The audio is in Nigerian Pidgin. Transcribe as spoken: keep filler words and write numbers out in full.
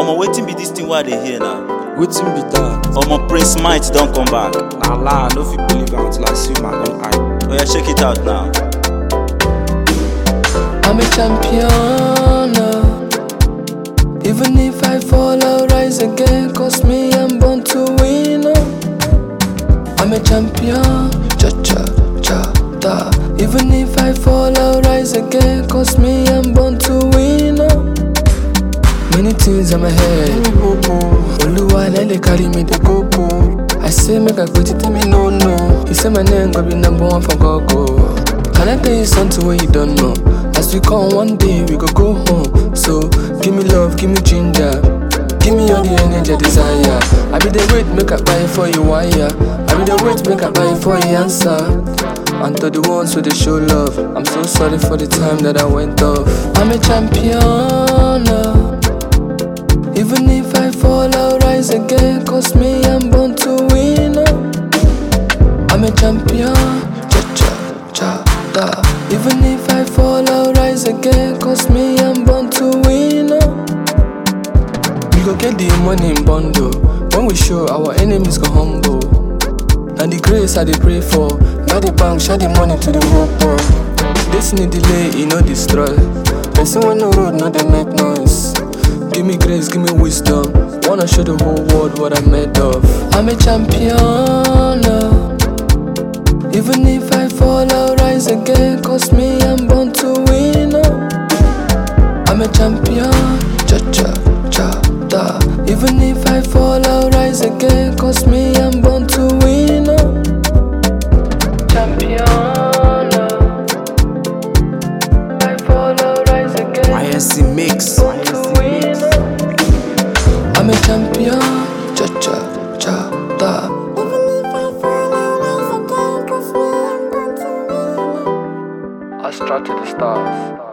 Omo, wetin be this thing wey I dey hear now? Wetin be that? Omo, Prince Might don come back. Na lie, I no fit believe am until I see my own eye. Oya, check it out now. I'm a champion. uh. Even if I fall, I'll rise again. Cause me, I'm born to win. uh. I'm a champion. Cha cha cha da. Even if I fall, I'll rise again. Cause me, I'm born to win. uh. Many things in my head. Oluwa na dey carry me dey go go. I say make I quit it, tell me no no. He say my name go be number one for Gogo. Can I tell you something where you don't know? As we come one day we go go home. So give me love, give me ginger, give me all the energy I desire. I be the wait make I buy for you wire. I be the wait make I buy for you answer. And to the ones who they show love, I'm so sorry for the time that I went off. I'm a champion. uh. Even if I fall, I'll rise again. Cause me, I'm born to win. uh. I'm a champion. Cha cha cha da. Even if I fall, I'll rise again. Cause me, I'm born to win. uh. We go get the money in bundle. When we show, our enemies go humble. And the grace I dey pray for. Now the bank share the money to the poor. Destiny delay, e no destroy. Person when no road, no dey make noise. Give me grace, give me wisdom. Wanna show the whole world what I'm made of. I'm a champion. uh. Even if I fall, I'll rise again. Cause me, I'm born to win. uh. I'm a champion. Cha cha cha da. Even if I fall, I'll rise again. Cause me, I'm born to win. uh. Champion. uh. I fall, I'll rise again. Y S C Mix. Born to win. uh. I'm a champion. Cha cha cha da. I strut to the stars.